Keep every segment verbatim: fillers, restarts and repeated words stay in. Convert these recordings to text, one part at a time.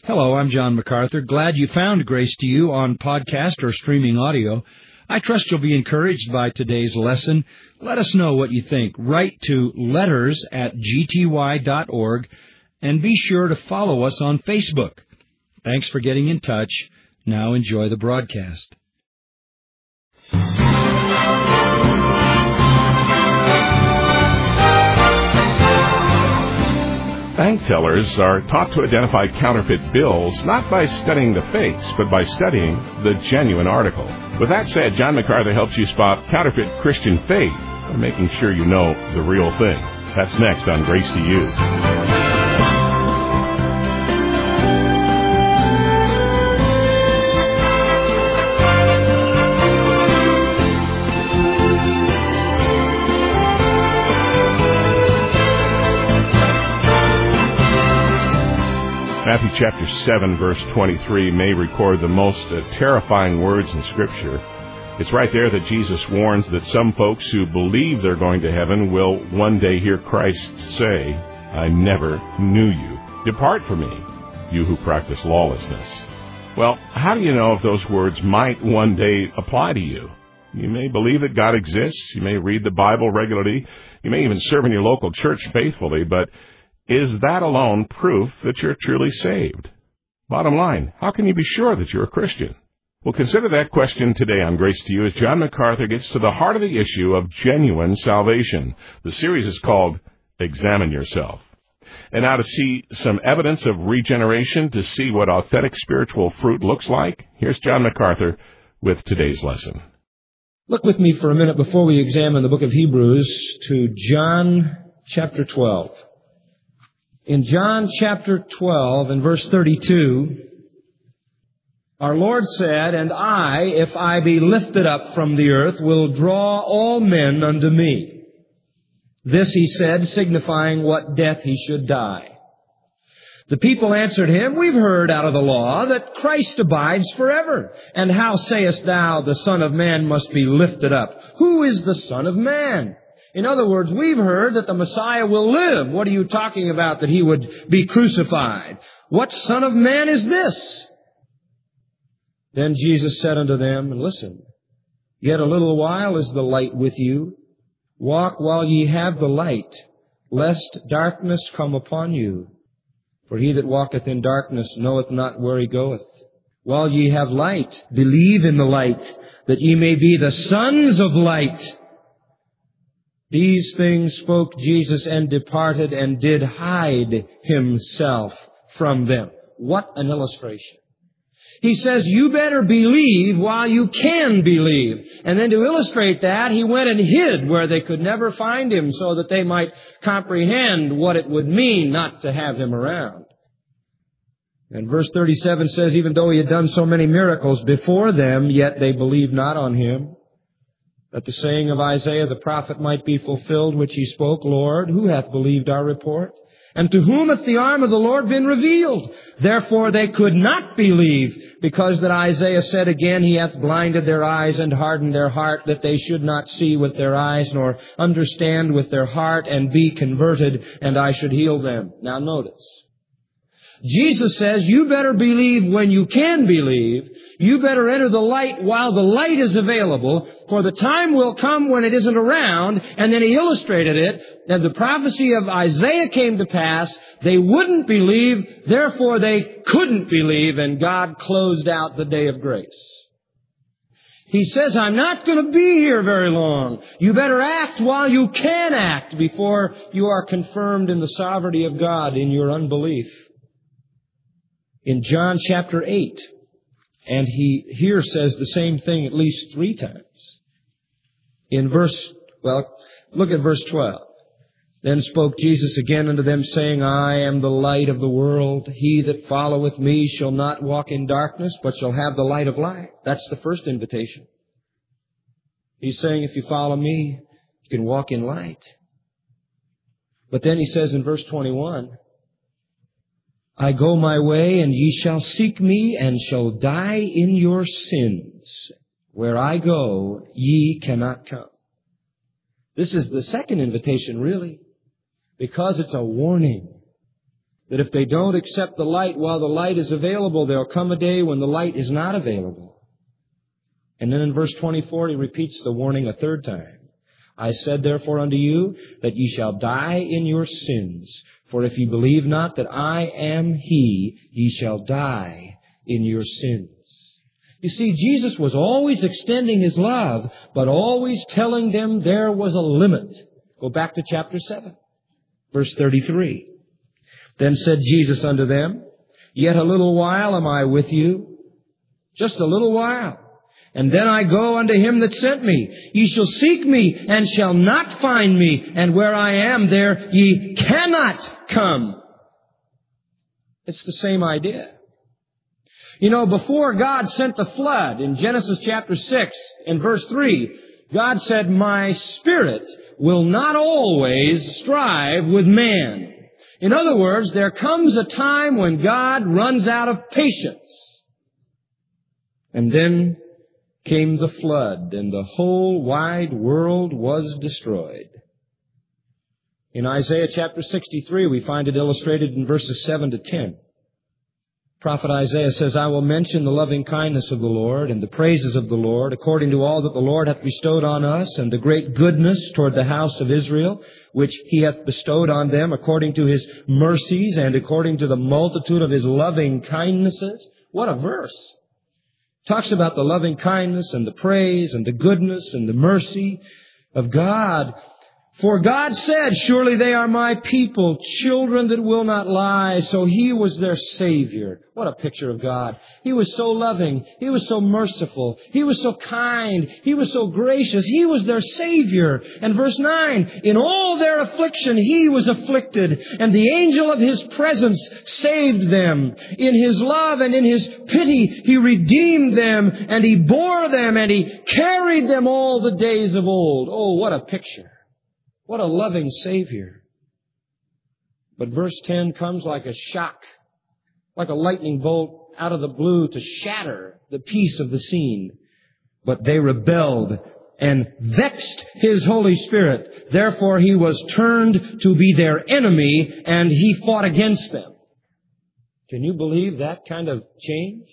Hello, I'm John MacArthur. Glad you found Grace to You on podcast or streaming audio. I trust you'll be encouraged by today's lesson. Let us know what you think. Write to letters at g t y dot org and be sure to follow us on Facebook. Thanks for getting in touch. Now enjoy the broadcast. Bank tellers are taught to identify counterfeit bills not by studying the fakes, but by studying the genuine article. With that said, John MacArthur helps you spot counterfeit Christian faith by making sure you know the real thing. That's next on Grace to You. Matthew chapter seven, verse twenty-three may record the most uh, terrifying words in Scripture. It's right there that Jesus warns that some folks who believe they're going to heaven will one day hear Christ say, "I never knew you. Depart from me, you who practice lawlessness." Well, how do you know if those words might one day apply to you? You may believe that God exists. You may read the Bible regularly. You may even serve in your local church faithfully, but is that alone proof that you're truly saved? Bottom line, how can you be sure that you're a Christian? Well, consider that question today on Grace to You as John MacArthur gets to the heart of the issue of genuine salvation. The series is called Examine Yourself. And now to see some evidence of regeneration, to see what authentic spiritual fruit looks like, here's John MacArthur with today's lesson. Look with me for a minute before we examine the book of Hebrews to John chapter twelve. In John chapter twelve and verse thirty-two, our Lord said, "And I, if I be lifted up from the earth, will draw all men unto me." This he said, signifying what death he should die. The people answered him, "We've heard out of the law that Christ abides forever. And how sayest thou, the Son of Man must be lifted up? Who is the Son of Man?" In other words, we've heard that the Messiah will live. What are you talking about, that he would be crucified? What Son of Man is this? Then Jesus said unto them, and listen, "Yet a little while is the light with you. Walk while ye have the light, lest darkness come upon you. For he that walketh in darkness knoweth not where he goeth. While ye have light, believe in the light, that ye may be the sons of light." These things spoke Jesus and departed and did hide himself from them. What an illustration. He says, you better believe while you can believe. And then to illustrate that, he went and hid where they could never find him so that they might comprehend what it would mean not to have him around. And verse thirty-seven says, "Even though he had done so many miracles before them, yet they believed not on him. That the saying of Isaiah the prophet might be fulfilled, which he spoke, Lord, who hath believed our report? And to whom hath the arm of the Lord been revealed? Therefore they could not believe, because that Isaiah said again, He hath blinded their eyes and hardened their heart, that they should not see with their eyes, nor understand with their heart, and be converted, and I should heal them." Now notice, Jesus says, you better believe when you can believe. You better enter the light while the light is available, for the time will come when it isn't around. And then he illustrated it, that the prophecy of Isaiah came to pass. They wouldn't believe, therefore they couldn't believe, and God closed out the day of grace. He says, I'm not going to be here very long. You better act while you can act before you are confirmed in the sovereignty of God in your unbelief. In John chapter eight, and he here says the same thing at least three times. In verse, well, look at verse twelve. Then spoke Jesus again unto them, saying, I am the light of the world. He that followeth me shall not walk in darkness, but shall have the light of life. That's the first invitation. He's saying, if you follow me, you can walk in light. But then he says in verse twenty-one, I go my way, and ye shall seek me, and shall die in your sins. Where I go, ye cannot come. This is the second invitation, really, because it's a warning. that if they don't accept the light while the light is available, there'll come a day when the light is not available. And then in verse twenty-four, he repeats the warning a third time. I said therefore unto you that ye shall die in your sins. For if ye believe not that I am He, ye shall die in your sins. You see, Jesus was always extending His love, but always telling them there was a limit. Go back to chapter seven, verse thirty-three. Then said Jesus unto them, Yet a little while am I with you, just a little while. And then I go unto Him that sent me. Ye shall seek me, and shall not find me. And where I am, there ye cannot come. It's the same idea. You know, before God sent the flood, in Genesis chapter six, in verse three, God said, My Spirit will not always strive with man. In other words, there comes a time when God runs out of patience. And then came the flood, and the whole wide world was destroyed. In Isaiah chapter sixty-three, we find it illustrated in verses seven to ten. Prophet Isaiah says, I will mention the loving kindness of the Lord and the praises of the Lord, according to all that the Lord hath bestowed on us, and the great goodness toward the house of Israel, which He hath bestowed on them, according to His mercies and according to the multitude of His loving kindnesses. What a verse! Talks about the loving kindness and the praise and the goodness and the mercy of God. For God said, Surely they are my people, children that will not lie. So He was their Savior. What a picture of God. He was so loving. He was so merciful. He was so kind. He was so gracious. He was their Savior. And verse nine, In all their affliction He was afflicted, and the angel of His presence saved them. In His love and in His pity He redeemed them, and He bore them, and He carried them all the days of old. Oh, what a picture. What a loving Savior. But verse ten comes like a shock, like a lightning bolt out of the blue to shatter the peace of the scene. But they rebelled and vexed His Holy Spirit. Therefore He was turned to be their enemy, and He fought against them. Can you believe that kind of change?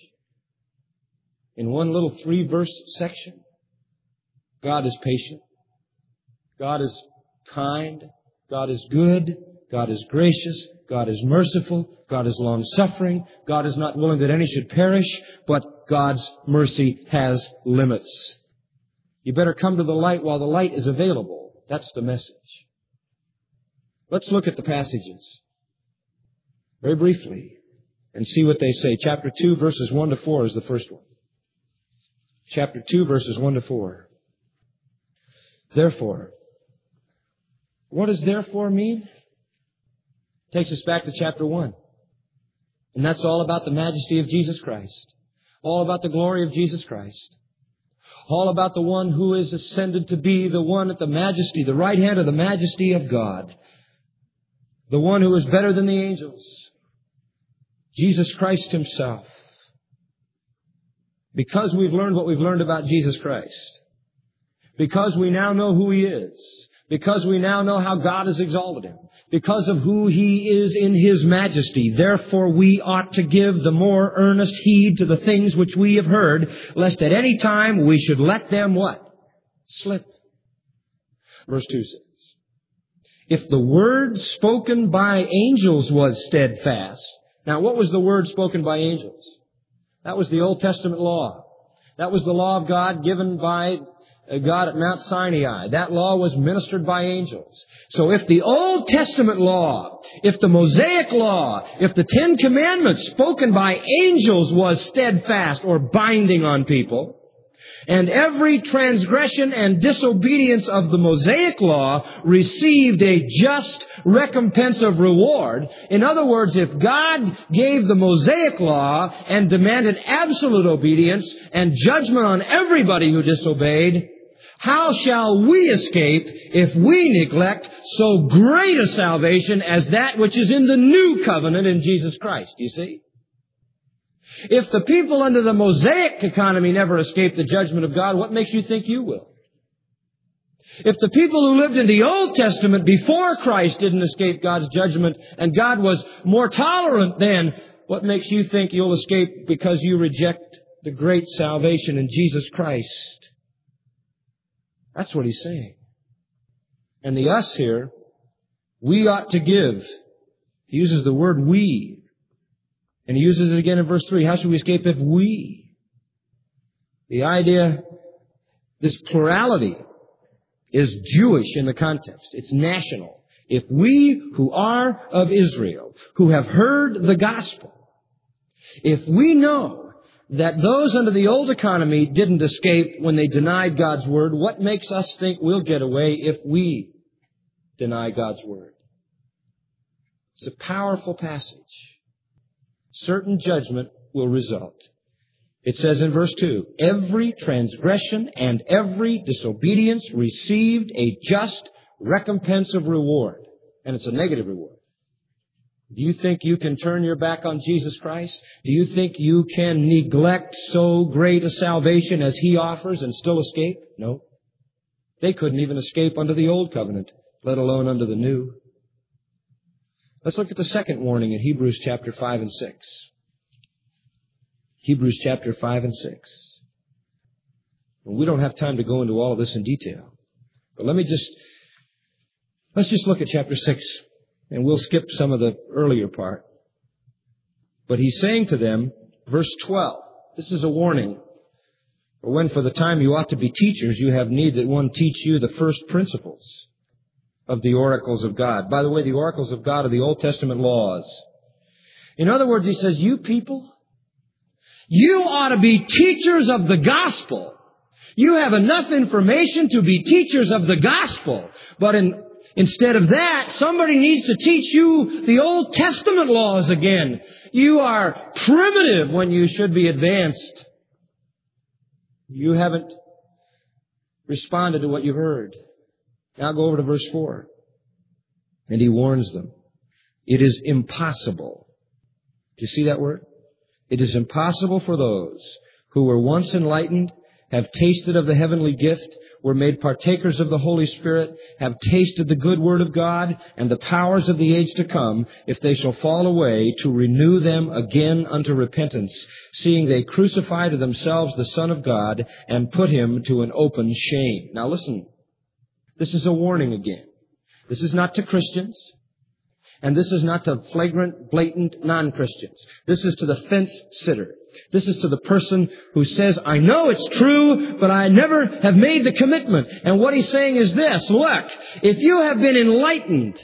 In one little three-verse section. God is patient. God is kind. God is good. God is gracious. God is merciful. God is long-suffering. God is not willing that any should perish, but God's mercy has limits. You better come to the light while the light is available. That's the message. Let's look at the passages very briefly and see what they say. Chapter two, verses one to four is the first one. Chapter two, verses one to four. Therefore, what does therefore mean? Takes us back to chapter one. And that's all about the majesty of Jesus Christ. All about the glory of Jesus Christ. All about the one who is ascended to be the one at the majesty, the right hand of the majesty of God. The one who is better than the angels. Jesus Christ Himself. Because we've learned what we've learned about Jesus Christ. Because we now know who He is. Because we now know how God has exalted Him. Because of who He is in His majesty. Therefore we ought to give the more earnest heed to the things which we have heard, lest at any time we should let them what? Slip. Verse two says, If the word spoken by angels was steadfast. Now what was the word spoken by angels? That was the Old Testament law. That was the law of God given by God at Mount Sinai. That law was ministered by angels. So if the Old Testament law, if the Mosaic law, if the Ten Commandments spoken by angels was steadfast or binding on people, and every transgression and disobedience of the Mosaic law received a just recompense of reward. In other words, if God gave the Mosaic law and demanded absolute obedience and judgment on everybody who disobeyed, how shall we escape if we neglect so great a salvation as that which is in the new covenant in Jesus Christ? You see? If the people under the Mosaic economy never escape the judgment of God, what makes you think you will? If the people who lived in the Old Testament before Christ didn't escape God's judgment and God was more tolerant then, what makes you think you'll escape because you reject the great salvation in Jesus Christ? That's what he's saying. And the us here, we ought to give. He uses the word we. And he uses it again in verse three. How should we escape if we? The idea, this plurality, is Jewish in the context. It's national. If we who are of Israel, who have heard the gospel, if we know that those under the old economy didn't escape when they denied God's word, what makes us think we'll get away if we deny God's word? It's a powerful passage. Certain judgment will result. It says in verse two, every transgression and every disobedience received a just recompense of reward. And it's a negative reward. Do you think you can turn your back on Jesus Christ? Do you think you can neglect so great a salvation as He offers and still escape? No. They couldn't even escape under the old covenant, let alone under the new. Let's look at the second warning in Hebrews chapter five and six. Hebrews chapter five and six. And we don't have time to go into all of this in detail. But let me just, let's just look at chapter six, and we'll skip some of the earlier part. But he's saying to them, verse twelve, this is a warning. For when for the time you ought to be teachers, you have need that one teach you the first principles of the oracles of God. By the way, the oracles of God are the Old Testament laws. In other words, he says, you people, you ought to be teachers of the gospel. You have enough information to be teachers of the gospel. But in, instead of that, somebody needs to teach you the Old Testament laws again. You are primitive when you should be advanced. You haven't responded to what you heard. Now go over to verse four. And he warns them. It is impossible. Do you see that word? It is impossible for those who were once enlightened, have tasted of the heavenly gift, were made partakers of the Holy Spirit, have tasted the good word of God and the powers of the age to come, if they shall fall away, to renew them again unto repentance, seeing they crucify to themselves the Son of God and put Him to an open shame. Now listen, this is a warning again. This is not to Christians. And this is not to flagrant, blatant non-Christians. This is to the fence sitter. This is to the person who says, I know it's true, but I never have made the commitment. And what he's saying is this, look, if you have been enlightened,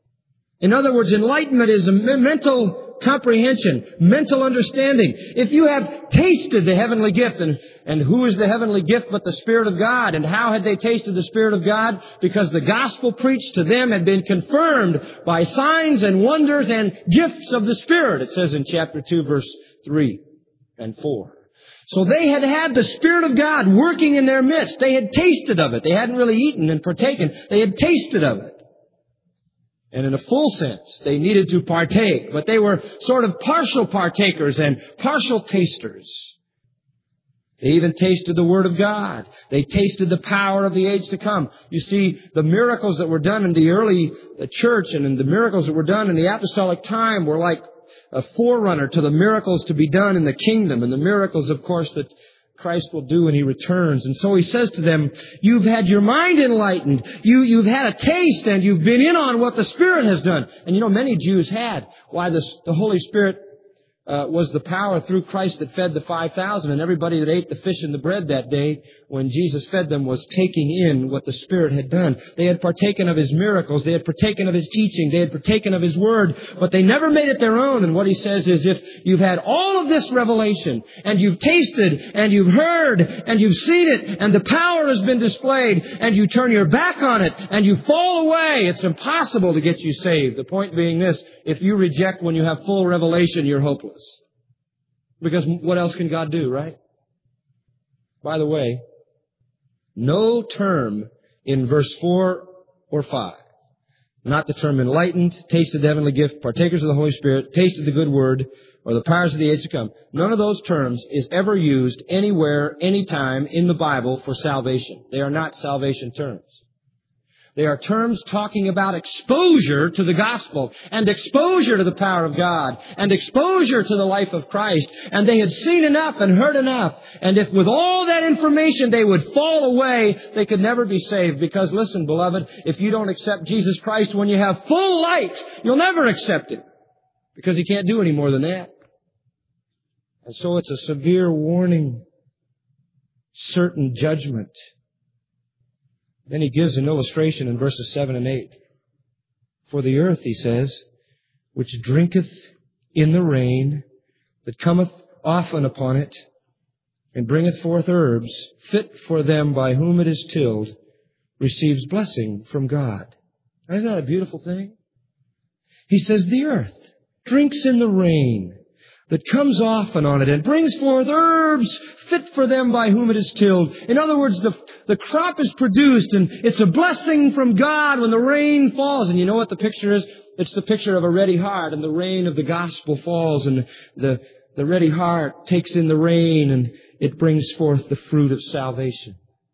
in other words, enlightenment is a mental comprehension, mental understanding. If you have tasted the heavenly gift, and, and who is the heavenly gift but the Spirit of God? And how had they tasted the Spirit of God? Because the gospel preached to them had been confirmed by signs and wonders and gifts of the Spirit. It says in chapter two, verse three and four. So they had had the Spirit of God working in their midst. They had tasted of it. They hadn't really eaten and partaken. They had tasted of it. And in a full sense, they needed to partake, but they were sort of partial partakers and partial tasters. They even tasted the Word of God. They tasted the power of the age to come. You see, the miracles that were done in the early church and in the miracles that were done in the apostolic time were like a forerunner to the miracles to be done in the kingdom, and the miracles, of course, that Christ will do when He returns. And so He says to them, you've had your mind enlightened. You, you've had a taste and you've been in on what the Spirit has done. And you know, many Jews had. Why, this, the Holy Spirit uh, was the power through Christ that fed the five thousand. And everybody that ate the fish and the bread that day when Jesus fed them was taking in what the Spirit had done. They had partaken of His miracles. They had partaken of His teaching. They had partaken of His Word. But they never made it their own. And what He says is, if you've had all of this revelation and you've tasted and you've heard and you've seen it and the power has been displayed and you turn your back on it and you fall away, it's impossible to get you saved. The point being this, if you reject when you have full revelation, you're hopeless. Because what else can God do, right? By the way, no term in verse four or five, not the term enlightened, tasted the heavenly gift, partakers of the Holy Spirit, tasted the good word, or the powers of the age to come. None of those terms is ever used anywhere, anytime in the Bible for salvation. They are not salvation terms. They are terms talking about exposure to the gospel and exposure to the power of God and exposure to the life of Christ. And they had seen enough and heard enough. And if with all that information they would fall away, they could never be saved. Because listen, beloved, if you don't accept Jesus Christ when you have full light, you'll never accept Him. Because He can't do any more than that. And so it's a severe warning, certain judgment. Then He gives an illustration in verses seven and eight. For the earth, He says, which drinketh in the rain that cometh often upon it, and bringeth forth herbs fit for them by whom it is tilled, receives blessing from God. Isn't that a beautiful thing? He says the earth drinks in the rain that comes often on it and brings forth herbs fit for them by whom it is tilled. In other words, the, the crop is produced and it's a blessing from God when the rain falls. And you know what the picture is? It's the picture of a ready heart, and the rain of the gospel falls, and the, the ready heart takes in the rain and it brings forth the fruit of salvation.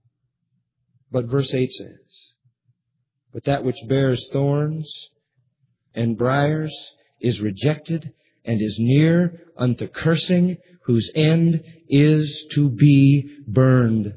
But verse eight says, but that which bears thorns and briars is rejected and is near unto cursing, whose end is to be burned.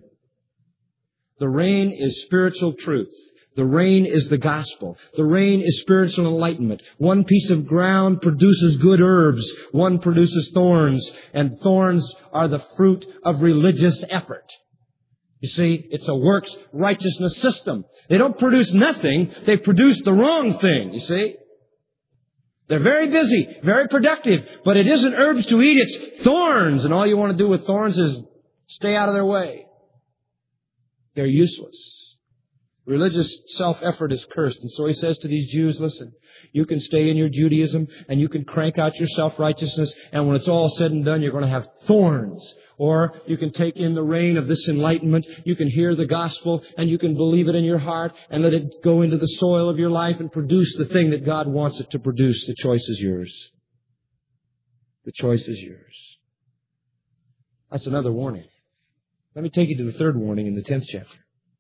The rain is spiritual truth. The rain is the gospel. The rain is spiritual enlightenment. One piece of ground produces good herbs. One produces thorns. And thorns are the fruit of religious effort. You see, it's a works righteousness system. They don't produce nothing. They produce the wrong thing, you see. They're very busy, very productive, but it isn't herbs to eat, it's thorns. And all you want to do with thorns is stay out of their way. They're useless. Religious self-effort is cursed. And so He says to these Jews, listen, you can stay in your Judaism and you can crank out your self-righteousness, and when it's all said and done, you're going to have thorns. Or you can take in the rain of this enlightenment. You can hear the gospel and you can believe it in your heart and let it go into the soil of your life and produce the thing that God wants it to produce. The choice is yours. The choice is yours. That's another warning. Let me take you to the third warning in the tenth chapter.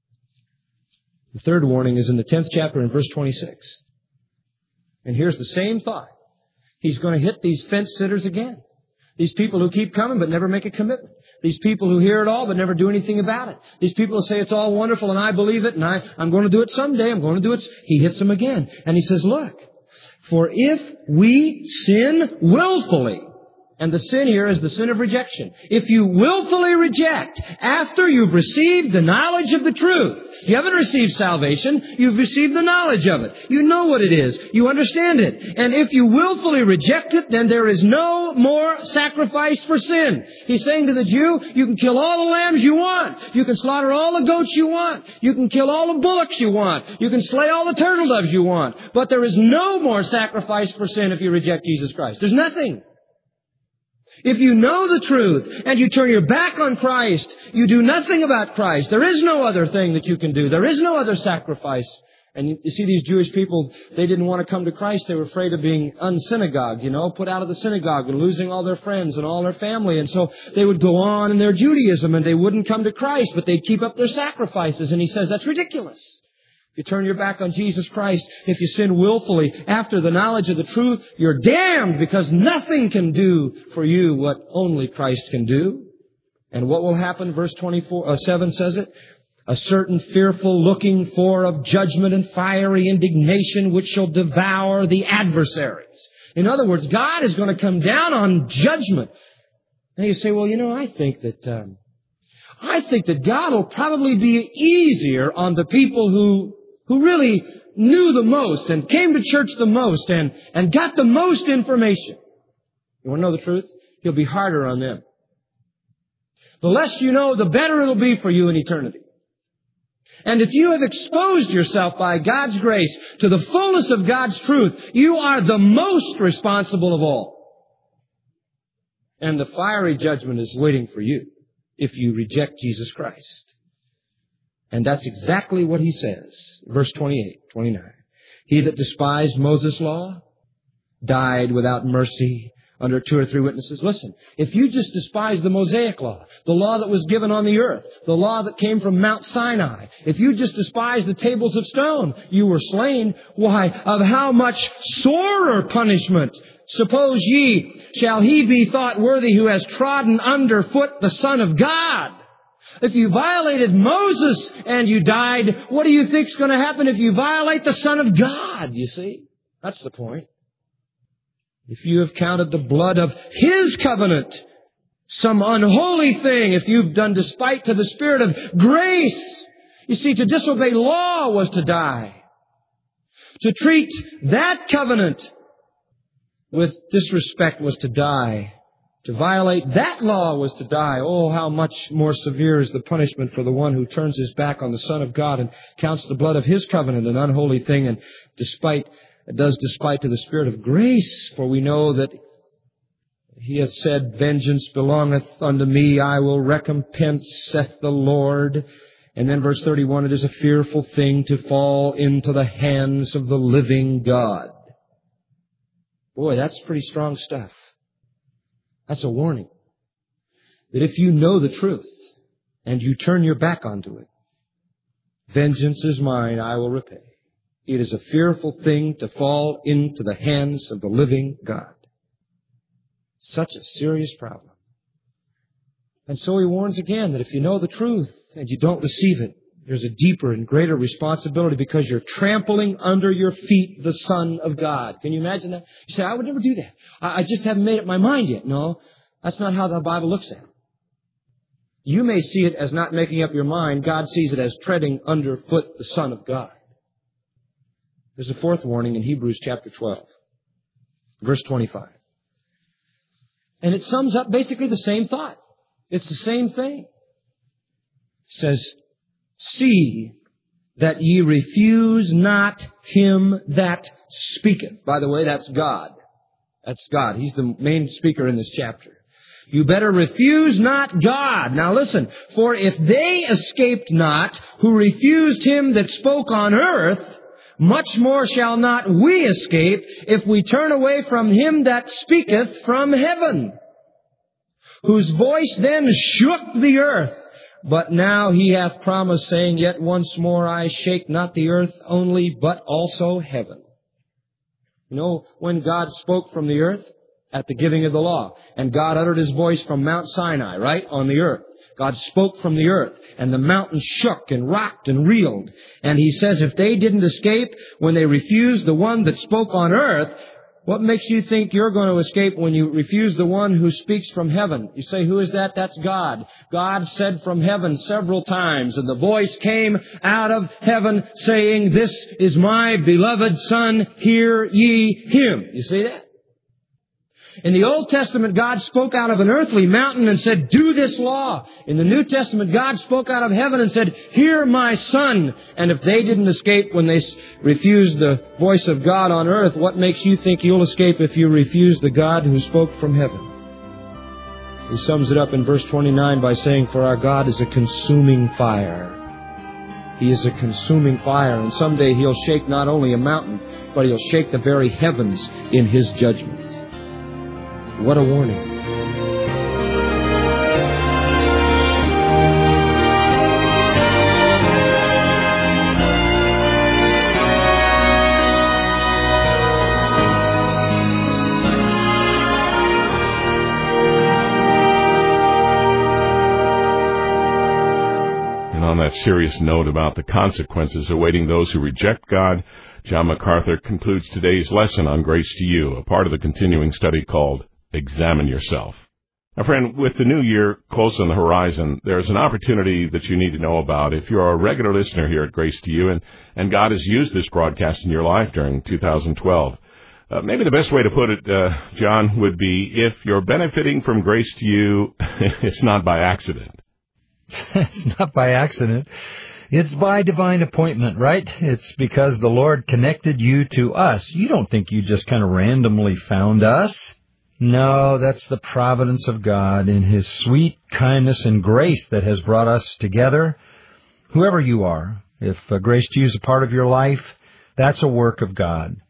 The third warning is in the tenth chapter in verse twenty-six. And here's the same thought. He's going to hit these fence sitters again. These people who keep coming but never make a commitment. These people who hear it all but never do anything about it. These people who say it's all wonderful and I believe it and I, I'm going to do it someday. I'm going to do it. He hits them again. And He says, look, for if we sin willfully, and the sin here is the sin of rejection. If you willfully reject after you've received the knowledge of the truth, you haven't received salvation, you've received the knowledge of it. You know what it is. You understand it. And if you willfully reject it, then there is no more sacrifice for sin. He's saying to the Jew, you can kill all the lambs you want. You can slaughter all the goats you want. You can kill all the bullocks you want. You can slay all the turtle doves you want. But there is no more sacrifice for sin if you reject Jesus Christ. There's nothing. If you know the truth and you turn your back on Christ, you do nothing about Christ. There is no other thing that you can do. There is no other sacrifice. And you, you see these Jewish people, they didn't want to come to Christ. They were afraid of being unsynagogued, you know, put out of the synagogue and losing all their friends and all their family. And so they would go on in their Judaism and they wouldn't come to Christ, but they'd keep up their sacrifices. And He says that's ridiculous. If you turn your back on Jesus Christ, if you sin willfully after the knowledge of the truth, you're damned, because nothing can do for you what only Christ can do. And what will happen? Verse twenty-four, uh, seven says it. A certain fearful looking for of judgment and fiery indignation which shall devour the adversaries. In other words, God is going to come down on judgment. Now you say, well, you know, I think that... Um, I think that God will probably be easier on the people who who really knew the most and came to church the most and, and got the most information. You want to know the truth? He'll be harder on them. The less you know, the better it'll be for you in eternity. And if you have exposed yourself by God's grace to the fullness of God's truth, you are the most responsible of all. And the fiery judgment is waiting for you if you reject Jesus Christ. And that's exactly what He says. Verse twenty-eight, twenty-nine. He that despised Moses' law died without mercy under two or three witnesses. Listen, if you just despise the Mosaic law, the law that was given on the earth, the law that came from Mount Sinai, if you just despise the tables of stone, you were slain. Why, of how much sorer punishment, suppose ye, shall he be thought worthy who has trodden under foot the Son of God? If you violated Moses and you died, what do you think is going to happen if you violate the Son of God? You see? That's the point. If you have counted the blood of His covenant some unholy thing, if you've done despite to the Spirit of grace, you see, to disobey law was to die. To treat that covenant with disrespect was to die. To violate that law was to die. Oh, how much more severe is the punishment for the one who turns his back on the Son of God and counts the blood of His covenant an unholy thing and despite does despite to the Spirit of grace. For we know that He hath said, vengeance belongeth unto me, I will recompense, saith the Lord. And then verse thirty-one, it is a fearful thing to fall into the hands of the living God. Boy, that's pretty strong stuff. That's a warning. That if you know the truth and you turn your back onto it, vengeance is mine, I will repay. It is a fearful thing to fall into the hands of the living God. Such a serious problem. And so He warns again that if you know the truth and you don't receive it, there's a deeper and greater responsibility because you're trampling under your feet the Son of God. Can you imagine that? You say, I would never do that. I just haven't made up my mind yet. No, that's not how the Bible looks at it. You may see it as not making up your mind. God sees it as treading underfoot the Son of God. There's a fourth warning in Hebrews chapter twelve, verse twenty-five. And it sums up basically the same thought. It's the same thing. It says, see that ye refuse not Him that speaketh. By the way, that's God. That's God. He's the main speaker in this chapter. You better refuse not God. Now listen, for if they escaped not who refused Him that spoke on earth, much more shall not we escape if we turn away from Him that speaketh from heaven, whose voice then shook the earth. But now He hath promised, saying, yet once more I shake not the earth only, but also heaven. You know, when God spoke from the earth at the giving of the law, and God uttered His voice from Mount Sinai, right, on the earth. God spoke from the earth, and the mountain shook and rocked and reeled. And He says if they didn't escape when they refused the one that spoke on earth, what makes you think you're going to escape when you refuse the one who speaks from heaven? You say, who is that? That's God. God said from heaven several times, and the voice came out of heaven saying, this is my beloved Son, hear ye Him. You see that? In the Old Testament, God spoke out of an earthly mountain and said, do this law. In the New Testament, God spoke out of heaven and said, hear my Son. And if they didn't escape when they refused the voice of God on earth, what makes you think you'll escape if you refuse the God who spoke from heaven? He sums it up in verse twenty-nine by saying, for our God is a consuming fire. He is a consuming fire, and someday He'll shake not only a mountain, but He'll shake the very heavens in His judgment. What a warning. And on that serious note about the consequences awaiting those who reject God, John MacArthur concludes today's lesson on Grace to You, a part of the continuing study called Examine Yourself. Now, friend, with the new year close on the horizon, there's an opportunity that you need to know about. If you're a regular listener here at Grace to You, and, and God has used this broadcast in your life during two thousand twelve, uh, maybe the best way to put it, uh, John, would be if you're benefiting from Grace to You, it's not by accident. It's not by accident. It's by divine appointment, right? It's because the Lord connected you to us. You don't think you just kind of randomly found us. No, that's the providence of God in His sweet kindness and grace that has brought us together. Whoever you are, if uh, Grace to You is a part of your life, that's a work of God.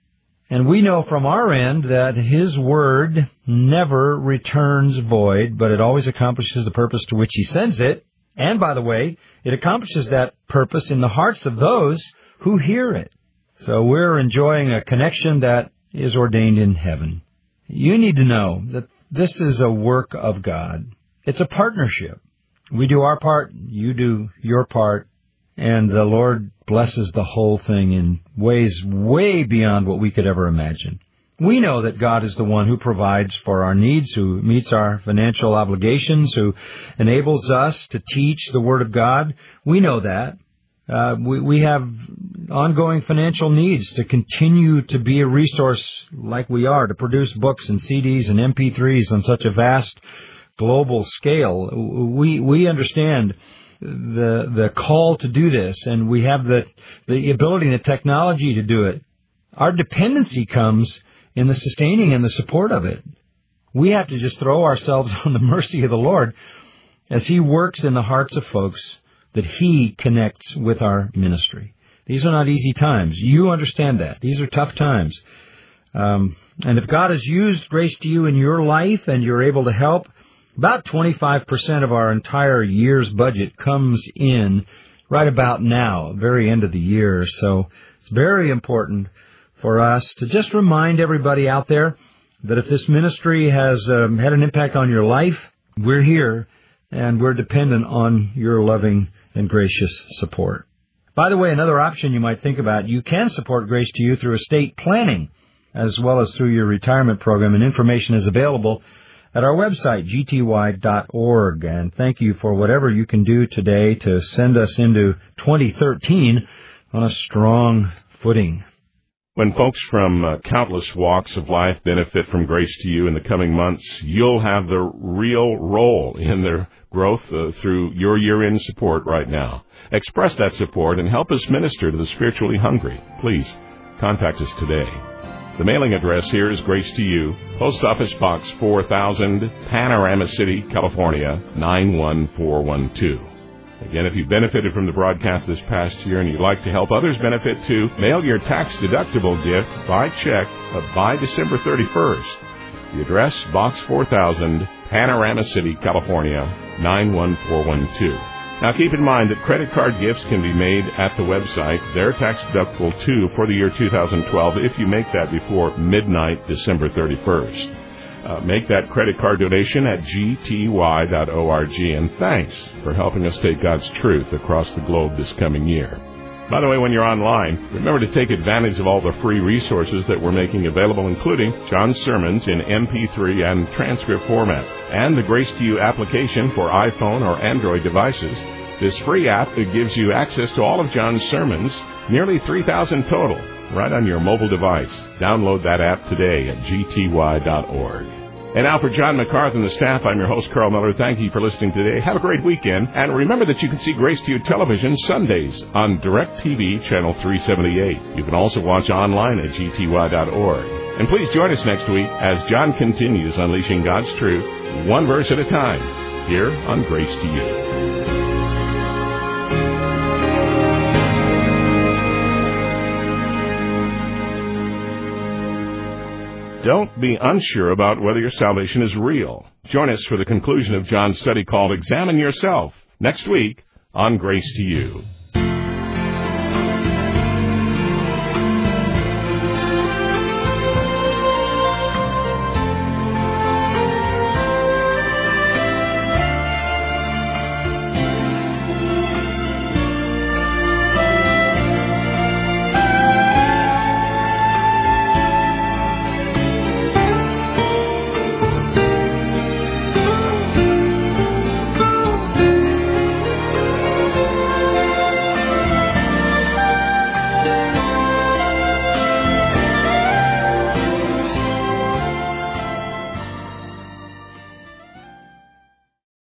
And we know from our end that His Word never returns void, but it always accomplishes the purpose to which He sends it. And, by the way, it accomplishes that purpose in the hearts of those who hear it. So we're enjoying a connection that is ordained in heaven. You need to know that this is a work of God. It's a partnership. We do our part, you do your part, and the Lord blesses the whole thing in ways way beyond what we could ever imagine. We know that God is the one who provides for our needs, who meets our financial obligations, who enables us to teach the Word of God. We know that. Uh, we, we have ongoing financial needs to continue to be a resource like we are, to produce books and C Ds and M P threes on such a vast global scale. We, we understand the the call to do this, and we have the the ability and the technology to do it. Our dependency comes in the sustaining and the support of it. We have to just throw ourselves on the mercy of the Lord as He works in the hearts of folks that He connects with our ministry. These are not easy times. You understand that. These are tough times. Um, and if God has used Grace to You in your life and you're able to help, about twenty-five percent of our entire year's budget comes in right about now, very end of the year. So it's very important for us to just remind everybody out there that if this ministry has um, had an impact on your life, we're here and we're dependent on your loving and gracious support. By the way, another option you might think about, you can support Grace to You through estate planning as well as through your retirement program, and information is available at our website, g t y dot org. And thank you for whatever you can do today to send us into twenty thirteen on a strong footing. When folks from uh, countless walks of life benefit from Grace to You in the coming months, you'll have the real role in their growth uh, through your year-end support right now. Express that support and help us minister to the spiritually hungry. Please contact us today. The mailing address here is Grace to You, Post Office Box four thousand, Panorama City, California, nine one four one two. Again, if you benefited from the broadcast this past year and you'd like to help others benefit too, mail your tax-deductible gift by check by December thirty-first. The address, Box four thousand, Panorama City, California, nine one four one two. Now, keep in mind that credit card gifts can be made at the website. They're tax-deductible, too, for the year two thousand twelve if you make that before midnight, December thirty-first. Uh, make that credit card donation at g t y dot org, and thanks for helping us take God's truth across the globe this coming year. By the way, when you're online, remember to take advantage of all the free resources that we're making available, including John's sermons in M P three and transcript format, and the Grace to You application for iPhone or Android devices. This free app that gives you access to all of John's sermons, nearly three thousand total, right on your mobile device. Download that app today at g t y dot org. And now for John MacArthur and the staff, I'm your host, Carl Miller. Thank you for listening today. Have a great weekend. And remember that you can see Grace to You television Sundays on DirecTV Channel three seventy-eight. You can also watch online at g t y dot org. And please join us next week as John continues unleashing God's truth, one verse at a time, here on Grace to You. Don't be unsure about whether your salvation is real. Join us for the conclusion of John's study called Examine Yourself next week on Grace to You.